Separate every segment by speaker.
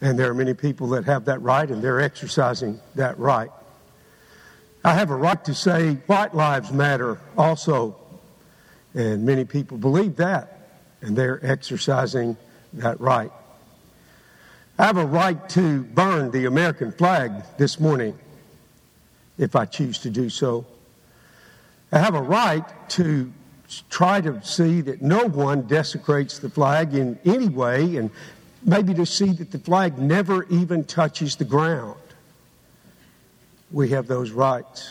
Speaker 1: And there are many people that have that right, and they're exercising that right. I have a right to say white lives matter also. And many people believe that, and they're exercising that right. I have a right to burn the American flag this morning, if I choose to do so. I have a right to try to see that no one desecrates the flag in any way, and maybe to see that the flag never even touches the ground. We have those rights.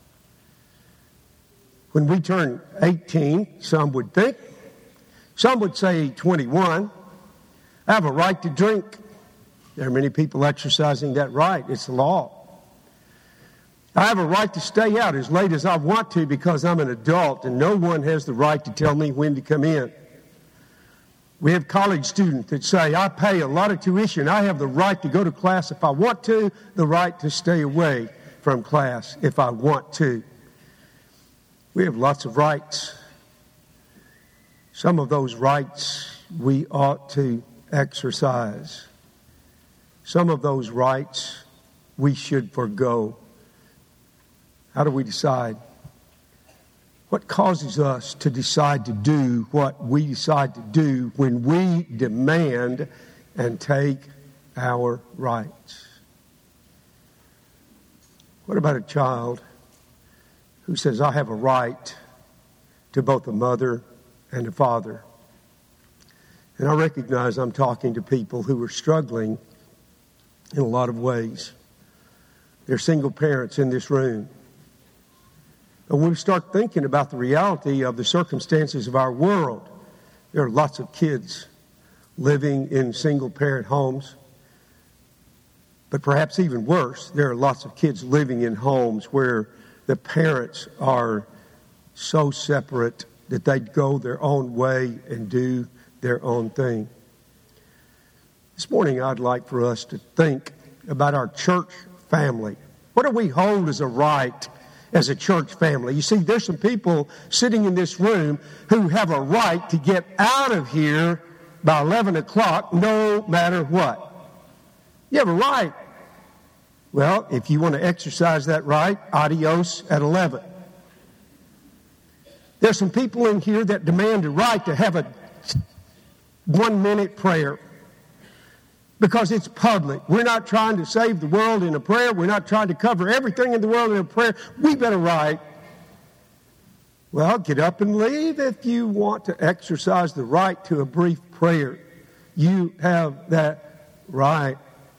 Speaker 1: When we turn 18, some would think, some would say 21, I have a right to drink. There are many people exercising that right. It's the law. I have a right to stay out as late as I want to because I'm an adult, and no one has the right to tell me when to come in. We have college students that say, I pay a lot of tuition. I have the right to go to class if I want to, the right to stay away from class if I want to. We have lots of rights. Some of those rights we ought to exercise. Some of those rights we should forgo. How do we decide? What causes us to decide to do what we decide to do when we demand and take our rights? What about a child who says, I have a right to both a mother and a father? And I recognize I'm talking to people who are struggling in a lot of ways. There are single parents in this room. And when we start thinking about the reality of the circumstances of our world, there are lots of kids living in single-parent homes. But perhaps even worse, there are lots of kids living in homes where the parents are so separate that they go their own way and do their own thing. This morning, I'd like for us to think about our church family. What do we hold as a right as a church family? You see, there's some people sitting in this room who have a right to get out of here by 11 o'clock no matter what. You have a right. Well, if you want to exercise that right, adios at 11. There's some people in here that demand a right to have a 1-minute prayer because it's public. We're not trying to save the world in a prayer. We're not trying to cover everything in the world in a prayer. We've got a right. Well, get up and leave if you want to exercise the right to a brief prayer. You have that right.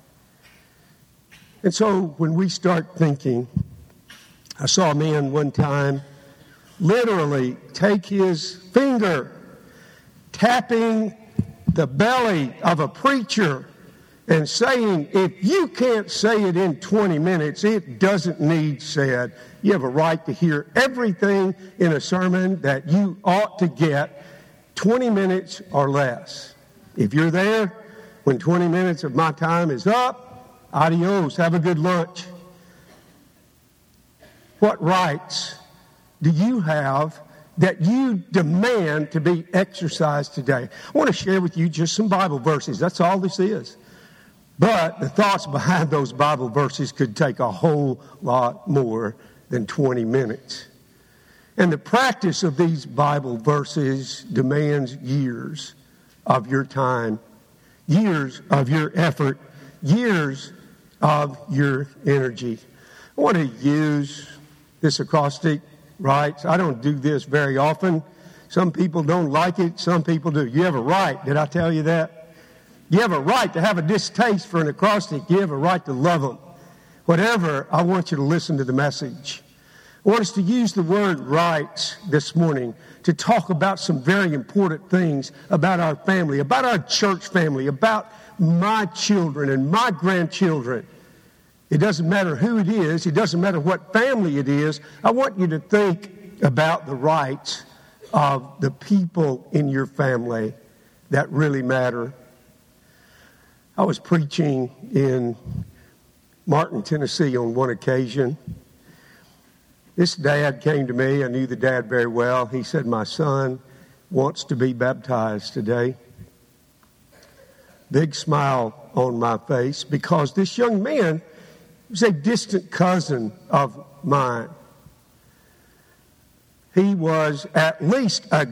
Speaker 1: And so when we start thinking, I saw a man one time literally take his finger, tapping the belly of a preacher and saying, if you can't say it in 20 minutes, it doesn't need said. You have a right to hear everything in a sermon that you ought to get 20 minutes or less. If you're there when 20 minutes of my time is up, adios, have a good lunch. What rights do you have that you demand to be exercised today? I want to share with you just some Bible verses. That's all this is. But the thoughts behind those Bible verses could take a whole lot more than 20 minutes. And the practice of these Bible verses demands years of your time, years of your effort, years of your energy. I want to use this acrostic, right? I don't do this very often. Some people don't like it. Some people do. You have a right. Did I tell you that? You have a right to have a distaste for an acrostic. You have a right to love them. Whatever, I want you to listen to the message. I want us to use the word rights this morning to talk about some very important things about our family, about our church family, about my children and my grandchildren. It doesn't matter who it is. It doesn't matter what family it is. I want you to think about the rights of the people in your family that really matter. I was preaching in Martin, Tennessee on one occasion. This dad came to me. I knew the dad very well. He said, my son wants to be baptized today. big smile on my face because this young man was a distant cousin of mine. He was at least a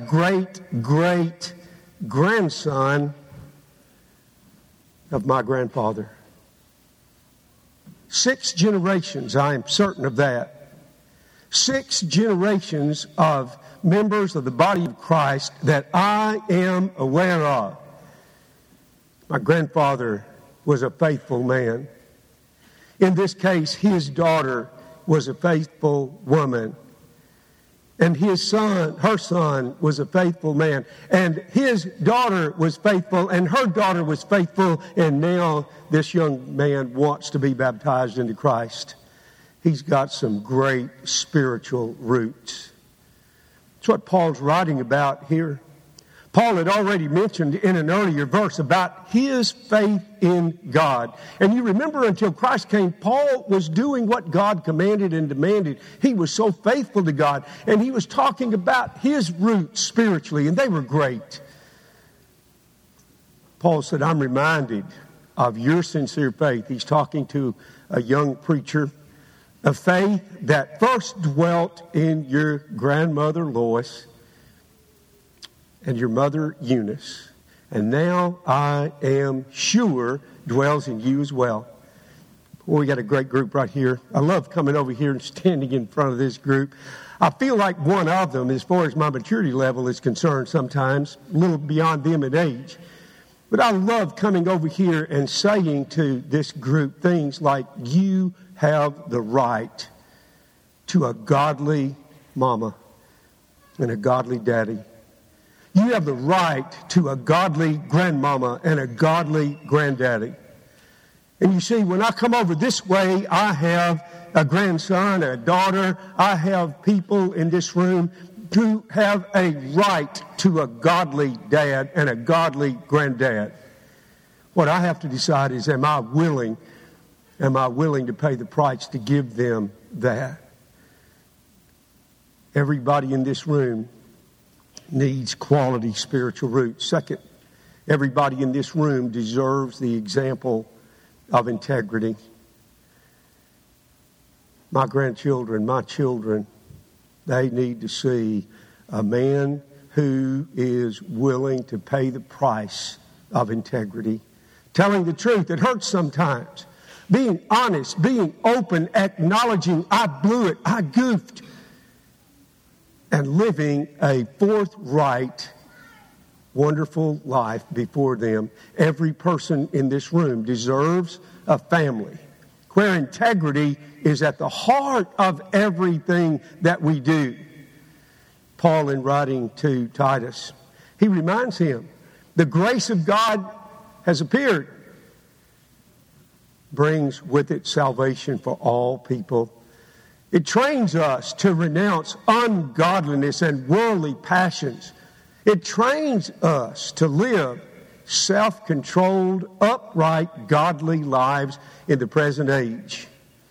Speaker 1: great-great-grandson of my grandfather. 6 generations, I am certain of that. 6 generations of members of the body of Christ that I am aware of. My grandfather was a faithful man. In this case, his daughter was a faithful woman. And her son was a faithful man. And his daughter was faithful, and her daughter was faithful. And now this young man wants to be baptized into Christ. He's got some great spiritual roots. That's what Paul's writing about here. Paul had already mentioned in an earlier verse about his faith in God. And you remember, until Christ came, Paul was doing what God commanded and demanded. He was so faithful to God. And he was talking about his roots spiritually, and they were great. Paul said, I'm reminded of your sincere faith. He's talking to a young preacher. A faith that first dwelt in your grandmother Lois and your mother Eunice, and now I am sure dwells in you as well. Well, we got a great group right here. I love coming over here and standing in front of this group. I feel like one of them, as far as my maturity level is concerned, sometimes a little beyond them in age. But I love coming over here and saying to this group things like, you have the right to a godly mama and a godly daddy. You have the right to a godly grandmama and a godly granddaddy. And you see, when I come over this way, I have a grandson, a daughter. I have people in this room who have a right to a godly dad and a godly granddad. What I have to decide is, am I willing to pay the price to give them that? Everybody in this room needs quality spiritual roots. Second, everybody in this room deserves the example of integrity. My grandchildren, my children, they need to see a man who is willing to pay the price of integrity. Telling the truth, it hurts sometimes. Being honest, being open, acknowledging I blew it, I goofed. And living a forthright, wonderful life before them. Every person in this room deserves a family where integrity is at the heart of everything that we do. Paul, in writing to Titus, he reminds him, the grace of God has appeared, brings with it salvation for all people. It trains us to renounce ungodliness and worldly passions. It trains us to live self-controlled, upright, godly lives in the present age.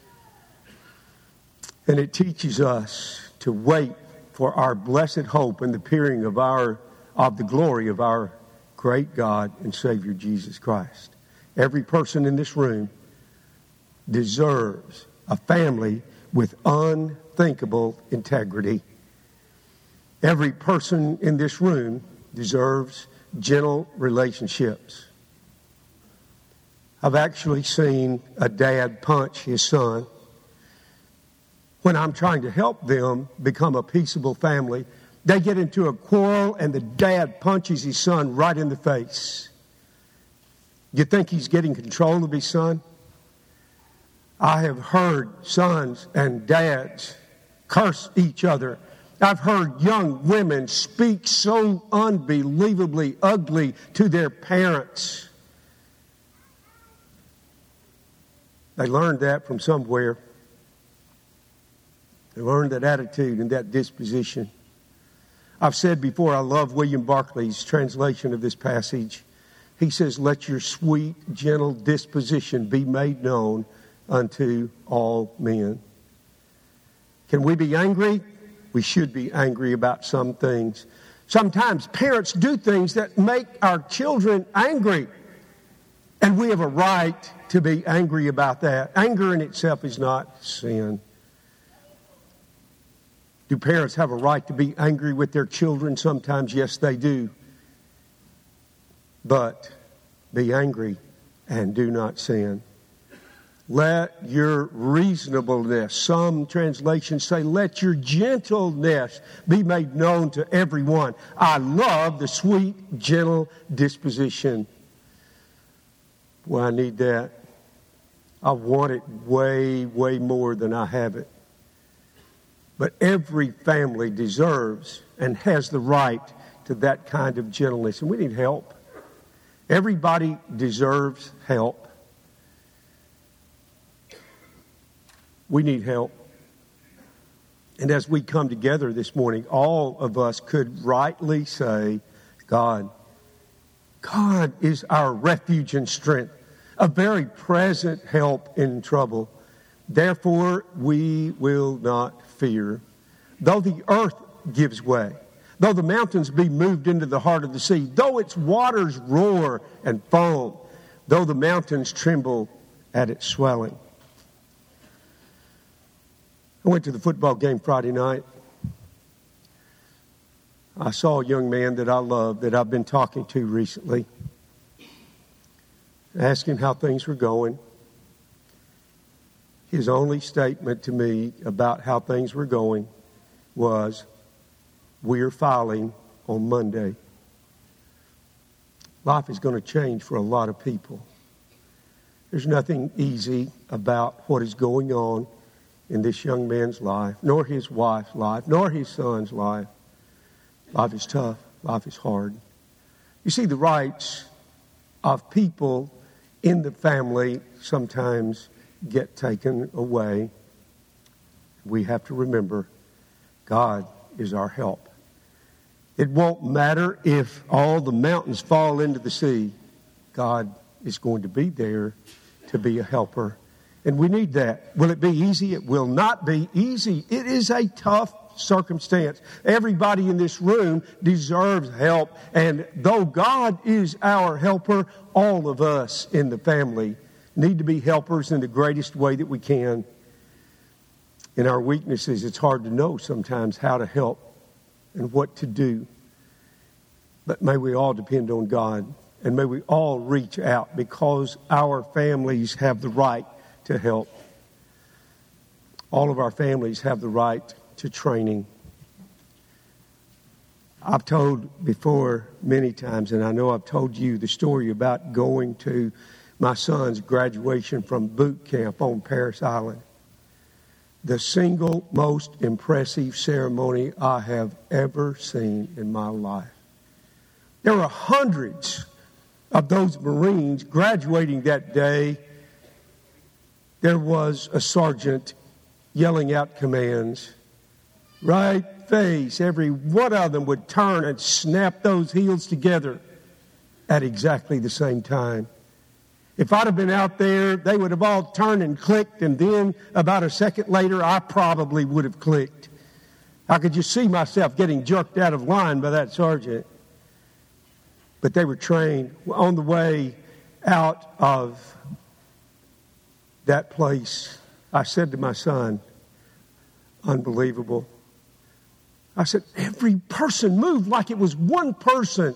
Speaker 1: And it teaches us to wait for our blessed hope and the appearing of the glory of our great God and Savior Jesus Christ. Every person in this room deserves a family with unthinkable integrity. Every person in this room deserves gentle relationships. I've actually seen a dad punch his son. When I'm trying to help them become a peaceable family, they get into a quarrel and the dad punches his son right in the face. You think he's getting control of his son? I have heard sons and dads curse each other. I've heard young women speak so unbelievably ugly to their parents. They learned that from somewhere. They learned that attitude and that disposition. I've said before, I love William Barclay's translation of this passage. He says, let your sweet, gentle disposition be made known unto all men. Can we be angry? We should be angry about some things. Sometimes parents do things that make our children angry. And we have a right to be angry about that. Anger in itself is not sin. Do parents have a right to be angry with their children? Sometimes, yes, they do. But be angry and do not sin. Let your reasonableness, some translations say, let your gentleness be made known to everyone. I love the sweet, gentle disposition. Well, I need that. I want it way, way more than I have it. But every family deserves and has the right to that kind of gentleness. And we need help. Everybody deserves help. We need help. And as we come together this morning, all of us could rightly say, God is our refuge and strength, a very present help in trouble. Therefore, we will not fear. Though the earth gives way, though the mountains be moved into the heart of the sea, though its waters roar and foam, though the mountains tremble at its swelling. I went to the football game Friday night. I saw a young man that I love, that I've been talking to recently. Asked him how things were going. His only statement to me about how things were going was, we're filing on Monday. Life is going to change for a lot of people. There's nothing easy about what is going on in this young man's life, nor his wife's life, nor his son's life. Life is tough. Life is hard. You see, the rights of people in the family sometimes get taken away. We have to remember God is our help. It won't matter if all the mountains fall into the sea. God is going to be there to be a helper. And we need that. Will it be easy? It will not be easy. It is a tough circumstance. Everybody in this room deserves help. And though God is our helper, all of us in the family need to be helpers in the greatest way that we can. In our weaknesses, it's hard to know sometimes how to help and what to do. But may we all depend on God, and may we all reach out, because our families have the right to help. All of our families have the right to training. I've told before many times, and I know I've told you the story about going to my son's graduation from boot camp on Parris Island. The single most impressive ceremony I have ever seen in my life. There were hundreds of those Marines graduating that day. There was a sergeant yelling out commands. Right face, every one of them would turn and snap those heels together at exactly the same time. If I'd have been out there, they would have all turned and clicked, and then about a second later, I probably would have clicked. I could just see myself getting jerked out of line by that sergeant. But they were trained. On the way out of that place, I said to my son, unbelievable. I said, every person moved like it was one person.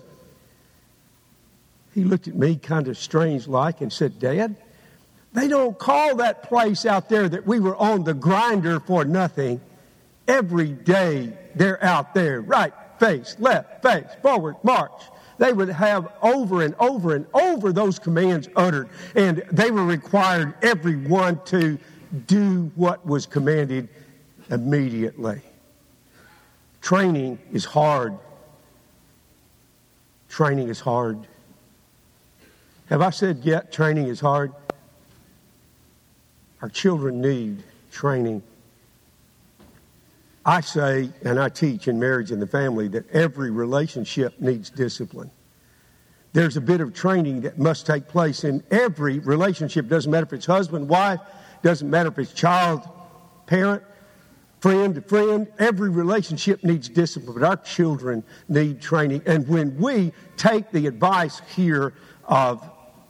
Speaker 1: He looked at me kind of strange-like and said, Dad, they don't call that place out there that we were on the grinder for nothing. Every day they're out there, right face, left face, forward, march. They would have over and over and over those commands uttered, and they were required, everyone, to do what was commanded immediately. Training is hard. Training is hard. Have I said yet training is hard? Our children need training. I say, and I teach in Marriage and the Family, that every relationship needs discipline. There's a bit of training that must take place in every relationship. Doesn't matter if it's husband, wife, doesn't matter if it's child, parent, friend to friend. Every relationship needs discipline, but our children need training. And when we take the advice here of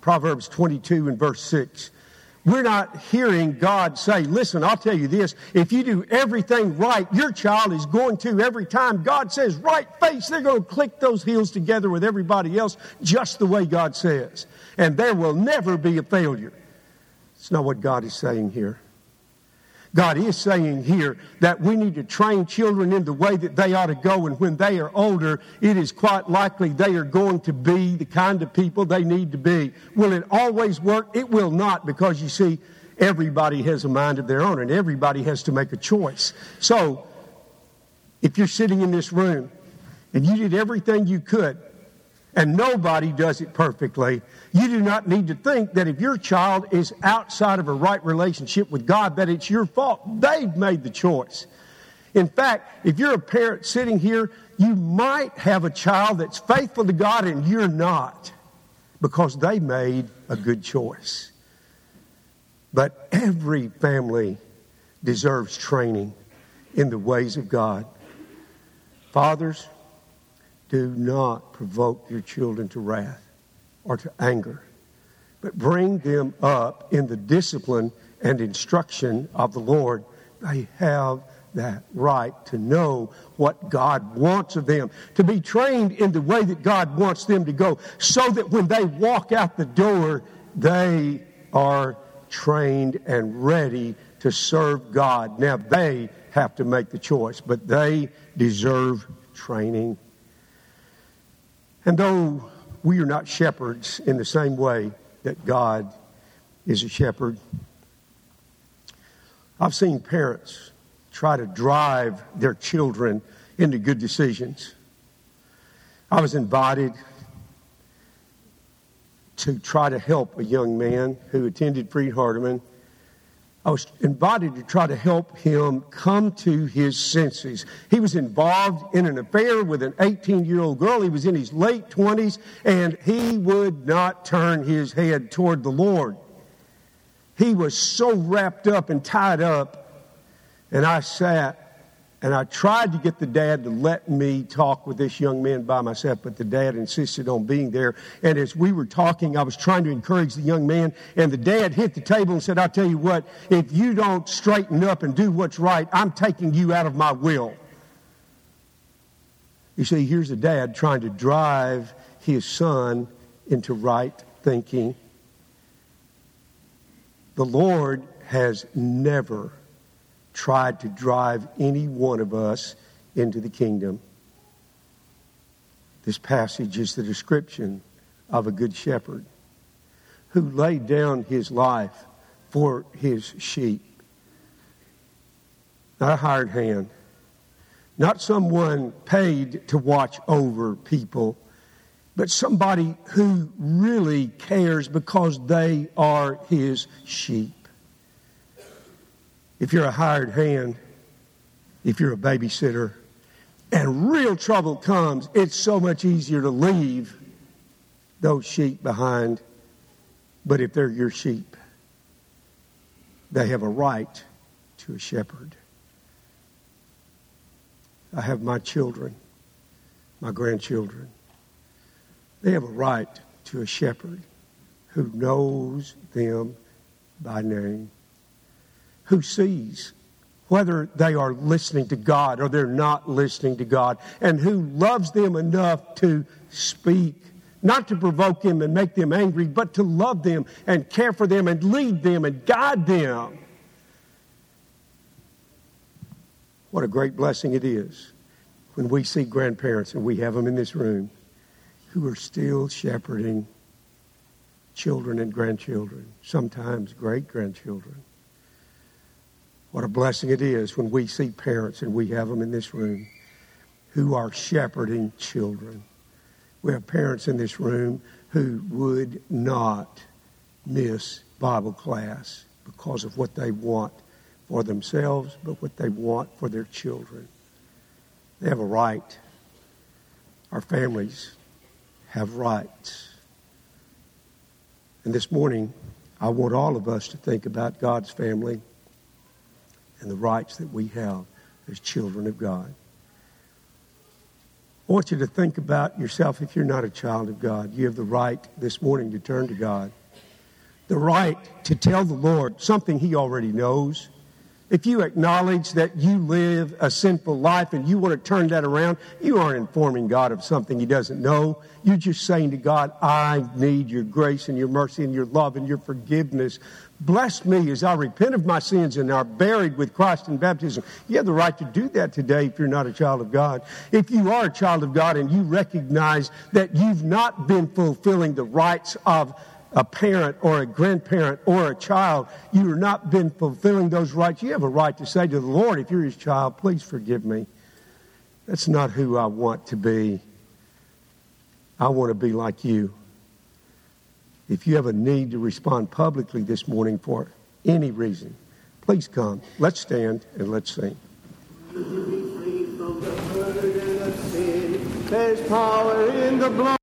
Speaker 1: Proverbs 22 and verse 6. We're not hearing God say, listen, I'll tell you this, if you do everything right, your child is going to, every time God says right face, they're going to click those heels together with everybody else just the way God says. And there will never be a failure. It's not what God is saying here. God is saying here that we need to train children in the way that they ought to go, and when they are older, it is quite likely they are going to be the kind of people they need to be. Will it always work? It will not, because you see, everybody has a mind of their own, and everybody has to make a choice. So, if you're sitting in this room, and you did everything you could, and nobody does it perfectly, you do not need to think that if your child is outside of a right relationship with God, that it's your fault. They've made the choice. In fact, if you're a parent sitting here, you might have a child that's faithful to God and you're not, because they made a good choice. But every family deserves training in the ways of God. Fathers, do not provoke your children to wrath or to anger, but bring them up in the discipline and instruction of the Lord. They have that right to know what God wants of them, to be trained in the way that God wants them to go, so that when they walk out the door, they are trained and ready to serve God. Now, they have to make the choice, but they deserve training. And though we are not shepherds in the same way that God is a shepherd, I've seen parents try to drive their children into good decisions. I was invited to try to help a young man who attended Freed-Hardeman. I was invited to try to help him come to his senses. He was involved in an affair with an 18-year-old girl. He was in his late 20s, and he would not turn his head toward the Lord. He was so wrapped up and tied up, and I sat, and I tried to get the dad to let me talk with this young man by myself, but the dad insisted on being there. And as we were talking, I was trying to encourage the young man, and the dad hit the table and said, I'll tell you what, if you don't straighten up and do what's right, I'm taking you out of my will. You see, here's a dad trying to drive his son into right thinking. The Lord has never tried to drive any one of us into the kingdom. This passage is the description of a good shepherd who laid down his life for his sheep. Not a hired hand, not someone paid to watch over people, but somebody who really cares because they are his sheep. If you're a hired hand, if you're a babysitter, and real trouble comes, it's so much easier to leave those sheep behind. But if they're your sheep, they have a right to a shepherd. I have my children, my grandchildren. They have a right to a shepherd who knows them by name, who sees whether they are listening to God or they're not listening to God, and who loves them enough to speak, not to provoke them and make them angry, but to love them and care for them and lead them and guide them. What a great blessing it is when we see grandparents, and we have them in this room, who are still shepherding children and grandchildren, sometimes great-grandchildren. What a blessing it is when we see parents, and we have them in this room, who are shepherding children. We have parents in this room who would not miss Bible class because of what they want for themselves, but what they want for their children. They have a right. Our families have rights. And this morning, I want all of us to think about God's family and the rights that we have as children of God. I want you to think about yourself. If you're not a child of God, you have the right this morning to turn to God the right to tell the Lord something He already knows, if you acknowledge that you live a sinful life and you want to turn that around, you aren't informing God of something He doesn't know. You're just saying to God, I need your grace and your mercy and your love and your forgiveness. Bless me as I repent of my sins and are buried with Christ in baptism. You have the right to do that today if you're not a child of God. If you are a child of God and you recognize that you've not been fulfilling the rights of a parent or a grandparent or a child, you have not been fulfilling those rights, you have a right to say to the Lord, if you're His child, please forgive me. That's not who I want to be. I want to be like you. If you have a need to respond publicly this morning for any reason, please come. Let's stand and let's sing.
Speaker 2: There's power in the blood.